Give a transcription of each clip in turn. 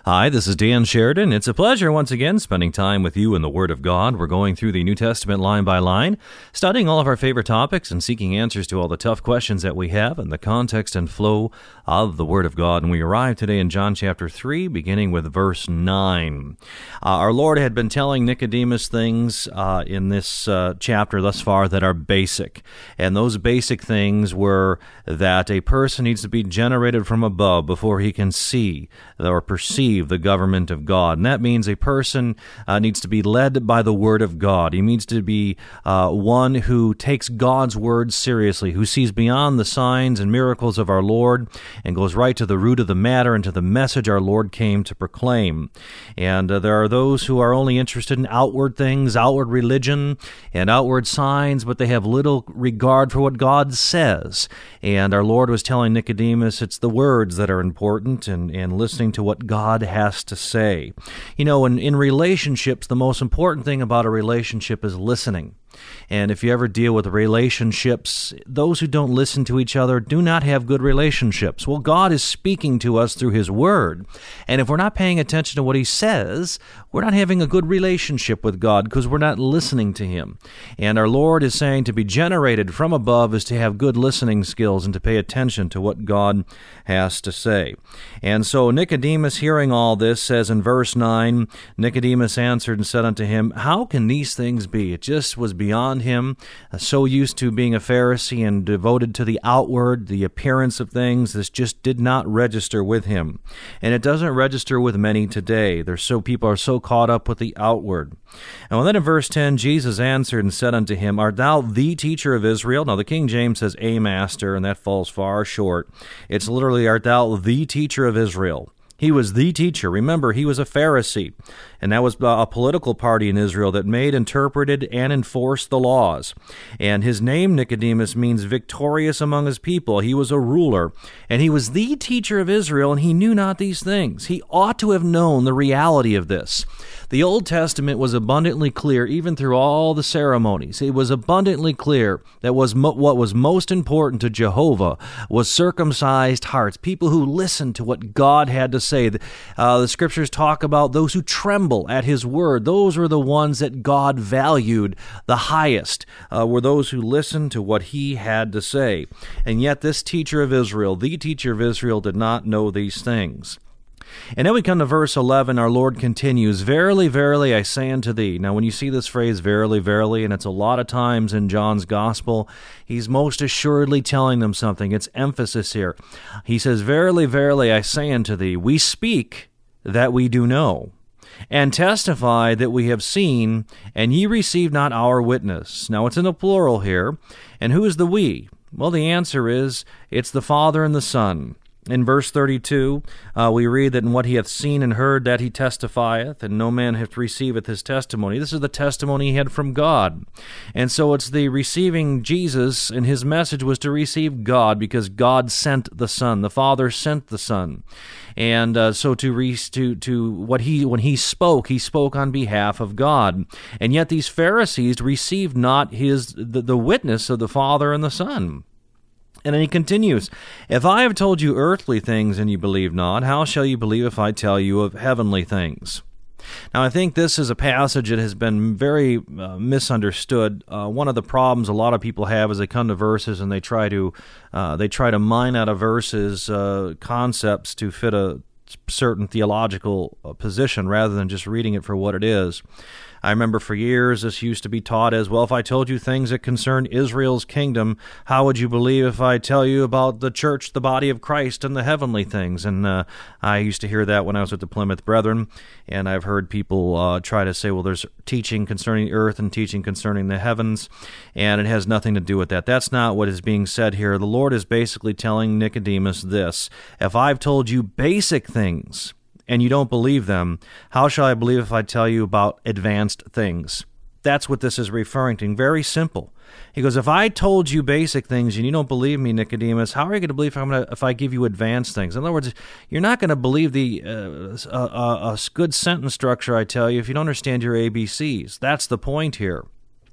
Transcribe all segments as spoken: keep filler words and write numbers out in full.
Hi, this is Dan Sheridan. It's a pleasure once again spending time with you in the Word of God. We're going through the New Testament line by line, studying all of our favorite topics and seeking answers to all the tough questions that we have in the context and flow of the Word of God. And we arrive today in John chapter three, beginning with verse nine. Uh, our Lord had been telling Nicodemus things uh, in this uh, chapter thus far that are basic. And those basic things were that a person needs to be generated from above before he can see or perceive the government of God. And that means a person uh, needs to be led by the Word of God. He needs to be uh, one who takes God's Word seriously, who sees beyond the signs and miracles of our Lord and goes right to the root of the matter and to the message our Lord came to proclaim. And uh, there are those who are only interested in outward things, outward religion, and outward signs, but they have little regard for what God says. And our Lord was telling Nicodemus it's the words that are important and, and listening to what God has to say. You know, in, in relationships, the most important thing about a relationship is listening. And if you ever deal with relationships, those who don't listen to each other do not have good relationships. Well, God is speaking to us through His Word. And if we're not paying attention to what He says, we're not having a good relationship with God because we're not listening to Him. And our Lord is saying to be generated from above is to have good listening skills and to pay attention to what God has to say. And so Nicodemus, hearing all this, says in verse nine, Nicodemus answered and said unto him, how can these things be? It just was beyond him, uh, so used to being a Pharisee and devoted to the outward, the appearance of things. This just did not register with him. And it doesn't register with many today. There's so people are so caught up with the outward. And then in verse ten, Jesus answered and said unto him, art thou the teacher of Israel? Now the King James says a master, and that falls far short. It's literally, art thou the teacher of Israel? He was the teacher. Remember, he was a Pharisee, and that was a political party in Israel that made, interpreted, and enforced the laws. And his name, Nicodemus, means victorious among his people. He was a ruler, and he was the teacher of Israel, and he knew not these things. He ought to have known the reality of this. The Old Testament was abundantly clear, even through all the ceremonies. It was abundantly clear that was mo- what was most important to Jehovah was circumcised hearts, people who listened to what God had to say. Uh, the Scriptures talk about those who tremble at His word. Those were the ones that God valued the highest, uh, were those who listened to what He had to say. And yet this teacher of Israel, the teacher of Israel, did not know these things. And then we come to verse eleven, our Lord continues, verily, verily, I say unto thee. Now, when you see this phrase, verily, verily, and it's a lot of times in John's gospel, he's most assuredly telling them something. It's emphasis here. He says, verily, verily, I say unto thee, we speak that we do know, and testify that we have seen, and ye receive not our witness. Now, it's in the plural here. And who is the we? Well, the answer is, it's the Father and the Son. In verse thirty-two, uh, we read that in what he hath seen and heard, that he testifieth, and no man hath receiveth his testimony. This is the testimony he had from God. And so it's the receiving Jesus, and his message was to receive God, because God sent the Son. The Father sent the Son. And uh, so to, re- to to what he when he spoke, he spoke on behalf of God. And yet these Pharisees received not his the, the witness of the Father and the Son. And then he continues, if I have told you earthly things and you believe not, how shall you believe if I tell you of heavenly things? Now, I think this is a passage that has been very uh, misunderstood. Uh, one of the problems a lot of people have is they come to verses and they try to uh, they try to mine out of verses uh, concepts to fit a certain theological position rather than just reading it for what it is. I remember for years this used to be taught as, well, if I told you things that concern Israel's kingdom, how would you believe if I tell you about the church, the body of Christ, and the heavenly things? And uh, I used to hear that when I was with the Plymouth Brethren, and I've heard people uh, try to say, well, there's teaching concerning the earth and teaching concerning the heavens, and it has nothing to do with that. That's not what is being said here. The Lord is basically telling Nicodemus this, if I've told you basic things, and you don't believe them, how shall I believe if I tell you about advanced things? That's what this is referring to. Very simple. He goes, if I told you basic things and you don't believe me, Nicodemus, how are you going to believe if, I'm gonna, if I give you advanced things? In other words, you're not going to believe the uh, a, a, a good sentence structure I tell you if you don't understand your A B Cs. That's the point here.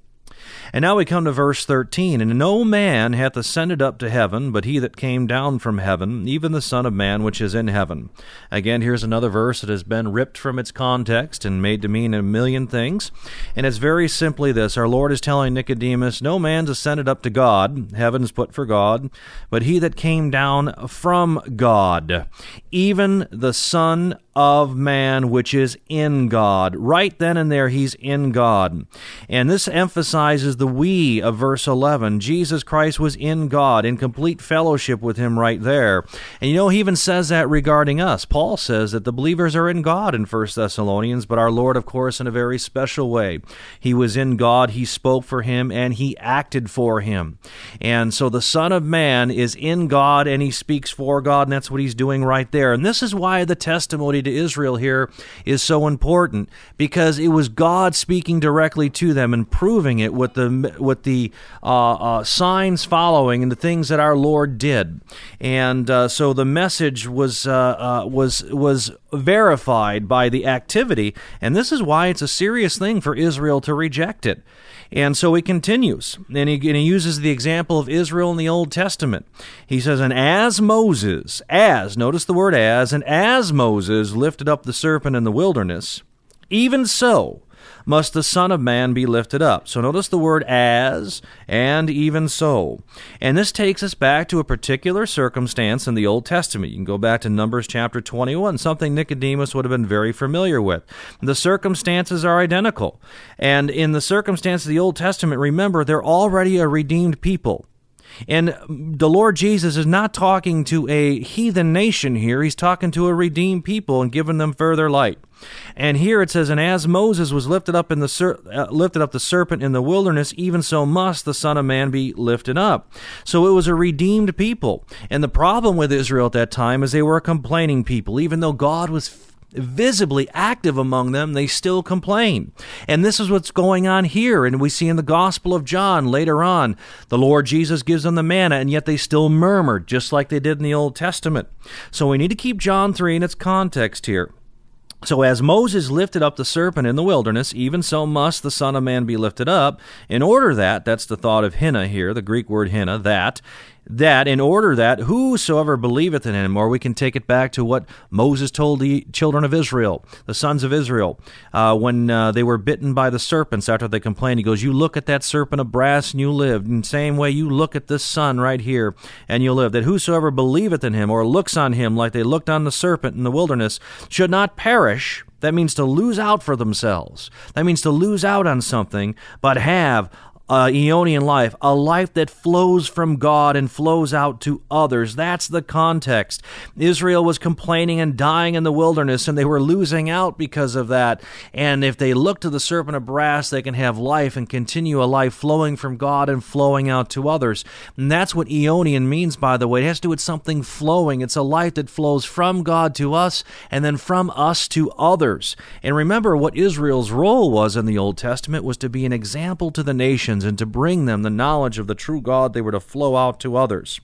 And now we come to verse thirteen, And no man hath ascended up to heaven, but he that came down from heaven, even the Son of Man which is in heaven. Again, here's another verse that has been ripped from its context and made to mean a million things. And it's very simply this. Our Lord is telling Nicodemus, no man's ascended up to God, heaven's put for God, but he that came down from God, even the Son of Man which is in God. Right then and there, he's in God. And this emphasizes the we of verse eleven. Jesus Christ was in God, in complete fellowship with him right there. And you know, he even says that regarding us. Paul says that the believers are in God in First Thessalonians, but our Lord, of course, in a very special way. He was in God, he spoke for him, and he acted for him. And so the Son of Man is in God, and he speaks for God, and that's what he's doing right there. And this is why the testimony to Israel here is so important, because it was God speaking directly to them and proving it with the with the uh, uh, signs following and the things that our Lord did. And uh, so the message was uh, uh, was was verified by the activity, and this is why it's a serious thing for Israel to reject it. And so he continues, and he, and he uses the example of Israel in the Old Testament. He says, and as Moses, as, notice the word as, and as Moses lifted up the serpent in the wilderness, even so must the Son of Man be lifted up. So notice the word as, and even so. And this takes us back to a particular circumstance in the Old Testament. You can go back to Numbers chapter twenty-one, something Nicodemus would have been very familiar with. The circumstances are identical. And in the circumstances of the Old Testament, remember, they're already a redeemed people. And the Lord Jesus is not talking to a heathen nation here. He's talking to a redeemed people and giving them further light. And here it says, and as Moses was lifted up in the ser- uh, lifted up the serpent in the wilderness, even so must the Son of Man be lifted up. So it was a redeemed people. And the problem with Israel at that time is they were a complaining people. Even though God was visibly active among them, they still complain. And this is what's going on here. And we see in the Gospel of John later on, the Lord Jesus gives them the manna, and yet they still murmured, just like they did in the Old Testament. So we need to keep John three in its context here. So as Moses lifted up the serpent in the wilderness, even so must the Son of Man be lifted up, in order that, that's the thought of hina here, the Greek word hina, that, that in order that whosoever believeth in him, or we can take it back to what Moses told the children of Israel, the sons of Israel, uh, when uh, they were bitten by the serpents after they complained. He goes, you look at that serpent of brass and you lived. In the same way, you look at this son right here and you live. That whosoever believeth in him, or looks on him like they looked on the serpent in the wilderness, should not perish. That means to lose out for themselves. That means to lose out on something, but have Uh, Aeonian life, a life that flows from God and flows out to others. That's the context. Israel was complaining and dying in the wilderness, and they were losing out because of that. And if they look to the serpent of brass, they can have life and continue a life flowing from God and flowing out to others. And that's what Aeonian means, by the way. It has to do with something flowing. It's a life that flows from God to us and then from us to others. And remember what Israel's role was in the Old Testament was to be an example to the nations, and to bring them the knowledge of the true God. They were to flow out to others.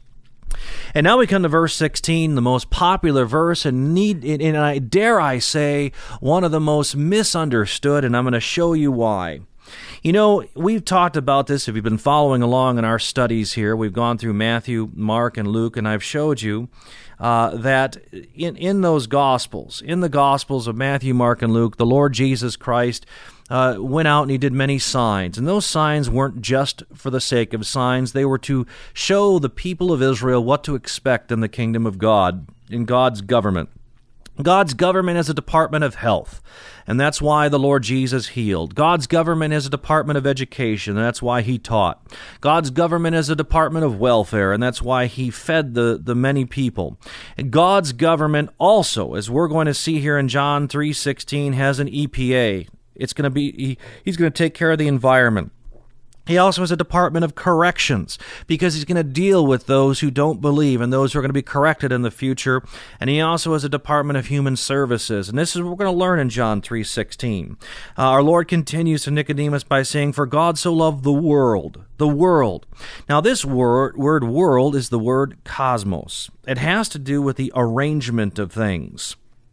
And now we come to verse sixteen, the most popular verse, and need, and I dare I say, one of the most misunderstood, and I'm going to show you why. You know, we've talked about this. If you've been following along in our studies here, we've gone through Matthew, Mark, and Luke, and I've showed you uh, that in, in those Gospels, in the Gospels of Matthew, Mark, and Luke, the Lord Jesus Christ Uh, went out and he did many signs. And those signs weren't just for the sake of signs. They were to show the people of Israel what to expect in the kingdom of God, in God's government. God's government is a department of health, and that's why the Lord Jesus healed. God's government is a department of education, and that's why he taught. God's government is a department of welfare, and that's why he fed the, the many people. And God's government also, as we're going to see here in John three sixteen, has an E P A. It's going to be, he, he's going to take care of the environment. He also has a department of corrections, because he's going to deal with those who don't believe and those who are going to be corrected in the future. And he also has a department of human services. And this is what we're going to learn in John three sixteen. Uh, our Lord continues to Nicodemus by saying, for God so loved the world, the world. Now this word, word world is the word cosmos. It has to do with the arrangement of things.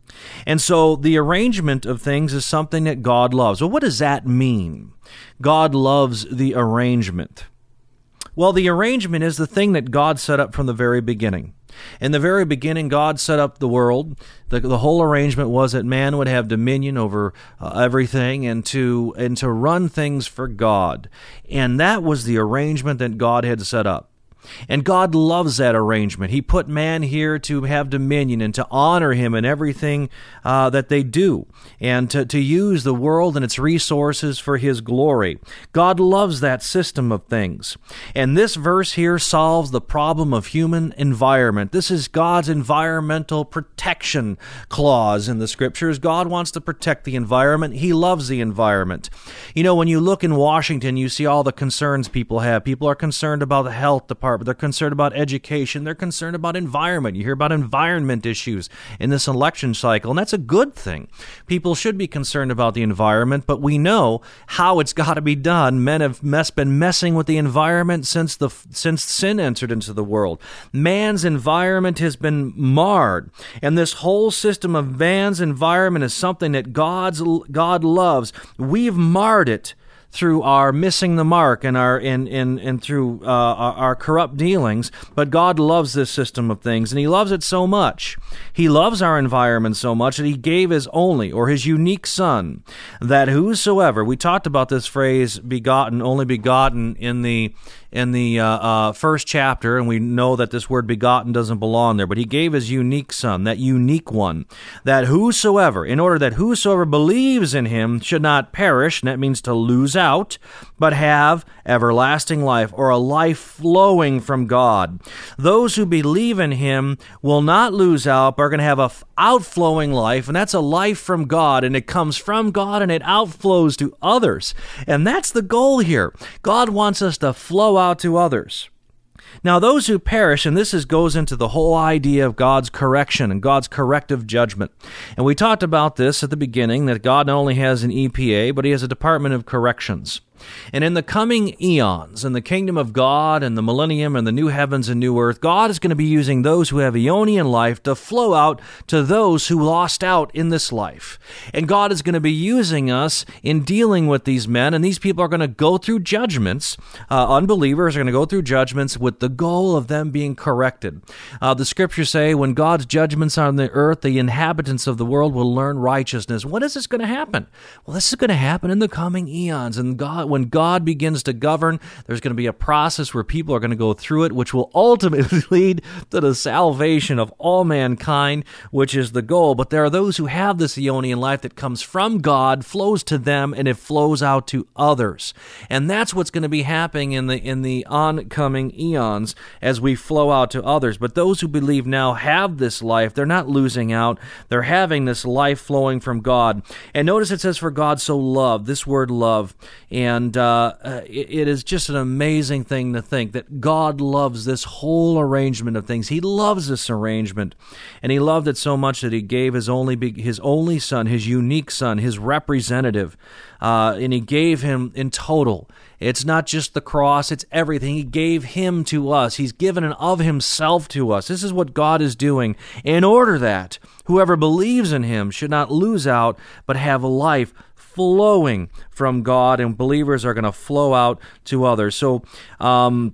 And so the arrangement of things is something that God loves. Well, what does that mean? God loves the arrangement. Well, the arrangement is the thing that God set up from the very beginning. In the very beginning, God set up the world. The, the whole arrangement was that man would have dominion over uh, everything and to and to run things for God. And that was the arrangement that God had set up. And God loves that arrangement. He put man here to have dominion and to honor him in everything uh, that they do, and to, to use the world and its resources for his glory. God loves that system of things. And this verse here solves the problem of human environment. This is God's environmental protection clause in the Scriptures. God wants to protect the environment. He loves the environment. You know, when you look in Washington, you see all the concerns people have. People are concerned about the health department. They're concerned about education. They're concerned about environment. You hear about environment issues in this election cycle, and that's a good thing. People should be concerned about the environment, but we know how it's got to be done. Men have mess, been messing with the environment since the since sin entered into the world. Man's environment has been marred, and this whole system of man's environment is something that God's God loves. We've marred it through our missing the mark and our and and, and through uh, our, our corrupt dealings, but God loves this system of things, and He loves it so much. He loves our environment so much that He gave His only or His unique Son, that whosoever, we talked about this phrase, begotten, only begotten, in the in the uh, uh, first chapter, and we know that this word begotten doesn't belong there, but He gave His unique Son, that unique one, that whosoever, in order that whosoever believes in Him should not perish, and that means to lose out, but have everlasting life, or a life flowing from God. Those who believe in Him will not lose out, but are going to have a f- outflowing life, and that's a life from God, and it comes from God, and it outflows to others. And that's the goal here. God wants us to flow out to others. Now, those who perish, and this is goes into the whole idea of God's correction and God's corrective judgment. And we talked about this at the beginning, that God not only has an E P A, but He has a Department of Corrections. And in the coming eons, in the kingdom of God and the millennium and the new heavens and new earth, God is going to be using those who have Aeonian life to flow out to those who lost out in this life. And God is going to be using us in dealing with these men, and these people are going to go through judgments. Uh, unbelievers are going to go through judgments with the goal of them being corrected. Uh, the Scriptures say, when God's judgments are on the earth, the inhabitants of the world will learn righteousness. When is this going to happen? Well, this is going to happen in the coming eons, and God when God begins to govern, there's going to be a process where people are going to go through it, which will ultimately lead to the salvation of all mankind, which is the goal. But there are those who have this Aeonian life that comes from God, flows to them, and it flows out to others. And that's what's going to be happening in the in the oncoming eons as we flow out to others. But those who believe now have this life. They're not losing out. They're having this life flowing from God. And notice it says, for God so loved, this word love. And And uh, it, it is just an amazing thing to think that God loves this whole arrangement of things. He loves this arrangement, and He loved it so much that He gave His only His only Son, His unique Son, His representative, uh, and He gave Him in total. It's not just the cross, it's everything. He gave Him to us. He's given an of Himself to us. This is what God is doing in order that whoever believes in Him should not lose out, but have life flowing from God, and believers are going to flow out to others. So, um,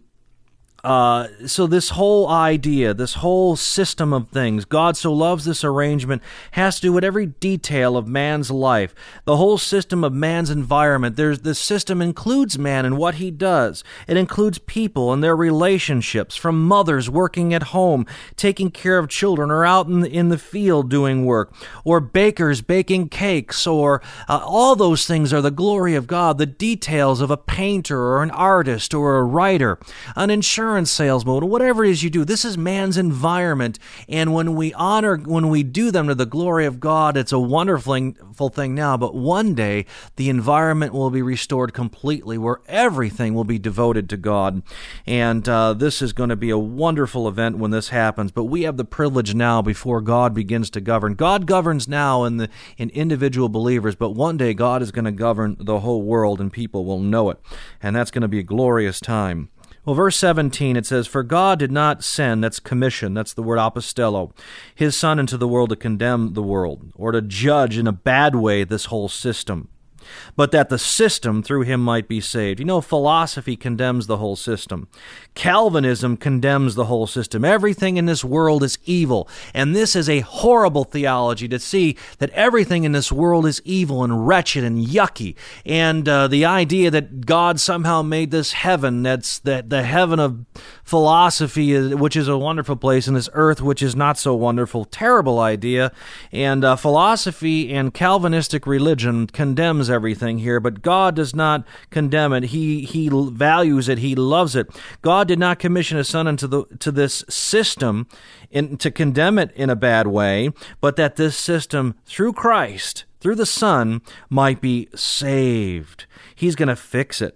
Uh, so this whole idea, this whole system of things, God so loves this arrangement, has to do with every detail of man's life. The whole system of man's environment, there's this system includes man and what he does. It includes people and their relationships, from mothers working at home, taking care of children, or out in the, in the field doing work, or bakers baking cakes, or uh, all those things are the glory of God. The details of a painter or an artist or a writer, an insurance salesman, whatever it is you do, this is man's environment. And when we honor, when we do them to the glory of God, it's a wonderful thing now, but one day the environment will be restored completely, where everything will be devoted to God. And uh, this is going to be a wonderful event when this happens, but we have the privilege now before God begins to govern. God governs now in the in individual believers, but one day God is going to govern the whole world, and people will know it. And that's going to be a glorious time Well, verse seventeen, it says, "For God did not send," that's commission, that's the word apostello, "His Son into the world to condemn the world," or to judge in a bad way this whole system, "but that the system through him might be saved." You know, philosophy condemns the whole system. Calvinism condemns the whole system. Everything in this world is evil. And this is a horrible theology, to see that everything in this world is evil and wretched and yucky. And uh, the idea that God somehow made this heaven, that's the, the heaven of philosophy, which is a wonderful place, and this earth, which is not so wonderful. Terrible idea. And uh, philosophy and Calvinistic religion condemns everything here, but God does not condemn it. He he values it. He loves it. God did not commission His Son into the to this system in, to condemn it in a bad way, but that this system, through Christ, through the Son, might be saved. He's going to fix it.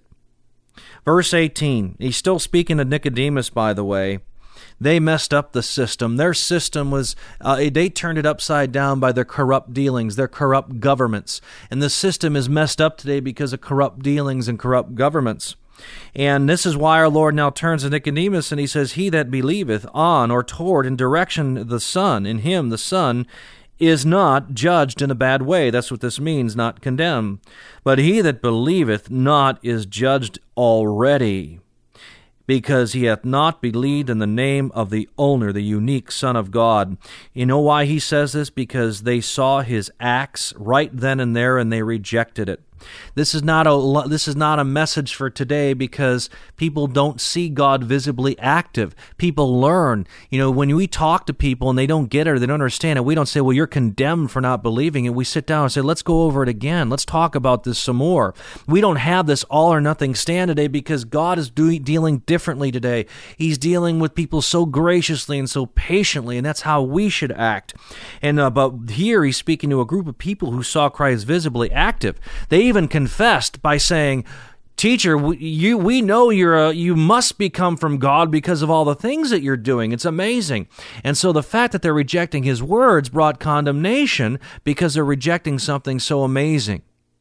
Verse eighteen, he's still speaking to Nicodemus, by the way. They messed up the system. Their system was, uh, they turned it upside down by their corrupt dealings, their corrupt governments. And the system is messed up today because of corrupt dealings and corrupt governments. And this is why our Lord now turns to Nicodemus and he says, "He that believeth on or toward in direction the Son, in him the Son, is not judged in a bad way." That's what this means, not condemned. "But he that believeth not is judged already, because he hath not believed in the name of the only, the unique Son of God." You know why he says this? Because they saw his acts right then and there, and they rejected it. This is not a this is not a message for today, because people don't see God visibly active. People learn. You know, when we talk to people and they don't get it or they don't understand it, we don't say, "Well, you're condemned for not believing it." We sit down and say, "Let's go over it again. Let's talk about this some more." We don't have this all or nothing stand today, because God is doing dealing differently today. He's dealing with people so graciously and so patiently, and that's how we should act. And uh, but here he's speaking to a group of people who saw Christ visibly active. They even confessed by saying, "Teacher, we, you, we know you're a, you must be come from God because of all the things that you're doing. It's amazing." And so the fact that they're rejecting his words brought condemnation, because they're rejecting something so amazing.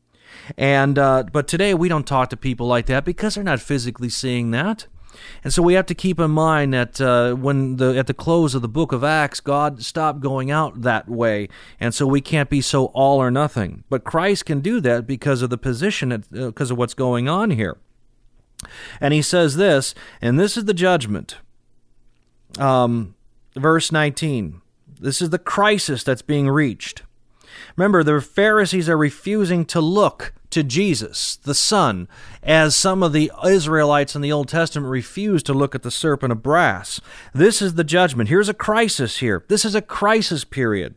And uh, but today we don't talk to people like that, because they're not physically seeing that. And so we have to keep in mind that uh, when the at the close of the book of Acts, God stopped going out that way, and so we can't be so all or nothing. But Christ can do that because of the position, uh, because of what's going on here. And he says this, and this is the judgment. Um, verse nineteen. This is the crisis that's being reached. Remember, the Pharisees are refusing to look to Jesus, the Son, as some of the Israelites in the Old Testament refused to look at the serpent of brass. This is the judgment. Here's a crisis here. This is a crisis period.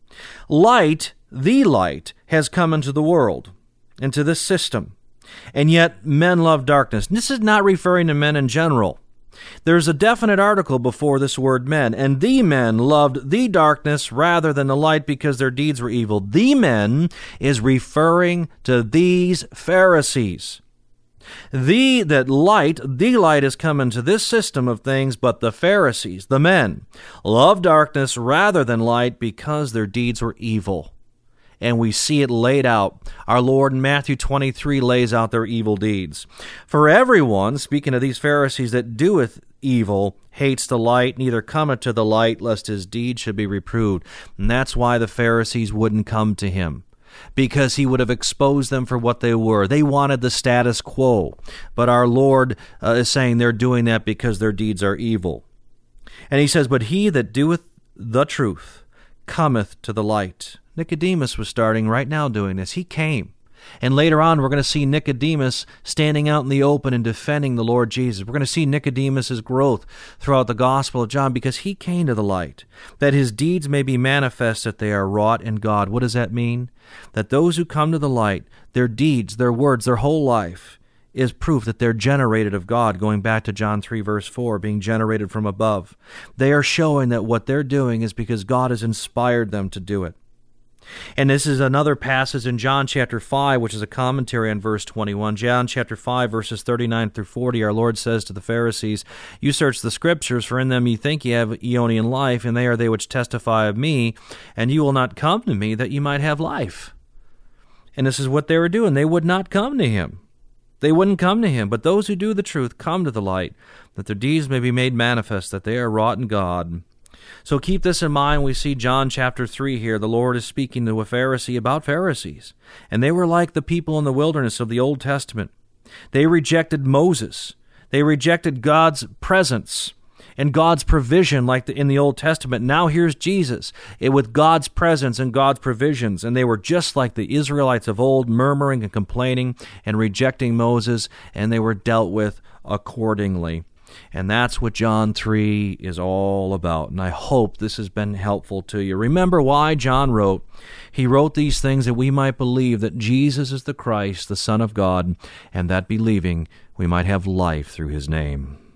Light, the light, has come into the world, into this system, and yet men love darkness. This is not referring to men in general. There's a definite article before this word men, and the men loved the darkness rather than the light, because their deeds were evil. The men is referring to these Pharisees. The that light, the light has come into this system of things, but the Pharisees, the men, love darkness rather than light, because their deeds were evil. And we see it laid out. Our Lord in Matthew twenty-three lays out their evil deeds. "For everyone," speaking of these Pharisees, "that doeth evil hates the light, neither cometh to the light, lest his deeds should be reproved." And that's why the Pharisees wouldn't come to him, because he would have exposed them for what they were. They wanted the status quo. But our Lord uh, is saying they're doing that because their deeds are evil. And he says, "But he that doeth the truth cometh to the light." Nicodemus was starting right now doing this. He came. And later on, we're going to see Nicodemus standing out in the open and defending the Lord Jesus. We're going to see Nicodemus' growth throughout the Gospel of John, because he came to the light, that his deeds may be manifest that they are wrought in God. What does that mean? That those who come to the light, their deeds, their words, their whole life is proof that they're generated of God, going back to John three, verse four, being generated from above. They are showing that what they're doing is because God has inspired them to do it. And this is another passage in John chapter five, which is a commentary on verse twenty-one. John chapter five, verses thirty-nine through forty, our Lord says to the Pharisees, "You search the Scriptures, for in them ye think ye have aeonian life, and they are they which testify of me, and you will not come to me that ye might have life." And this is what they were doing. They would not come to him. They wouldn't come to him, but those who do the truth come to the light, that their deeds may be made manifest, that they are wrought in God. So keep this in mind. We see John chapter three here. The Lord is speaking to a Pharisee about Pharisees. And they were like the people in the wilderness of the Old Testament. They rejected Moses. They rejected God's presence and God's provision like the, in the Old Testament. Now here's Jesus it, with God's presence and God's provisions. And they were just like the Israelites of old, murmuring and complaining and rejecting Moses, and they were dealt with accordingly. And that's what John three is all about. And I hope this has been helpful to you. Remember why John wrote. He wrote these things that we might believe that Jesus is the Christ, the Son of God, and that believing we might have life through his name.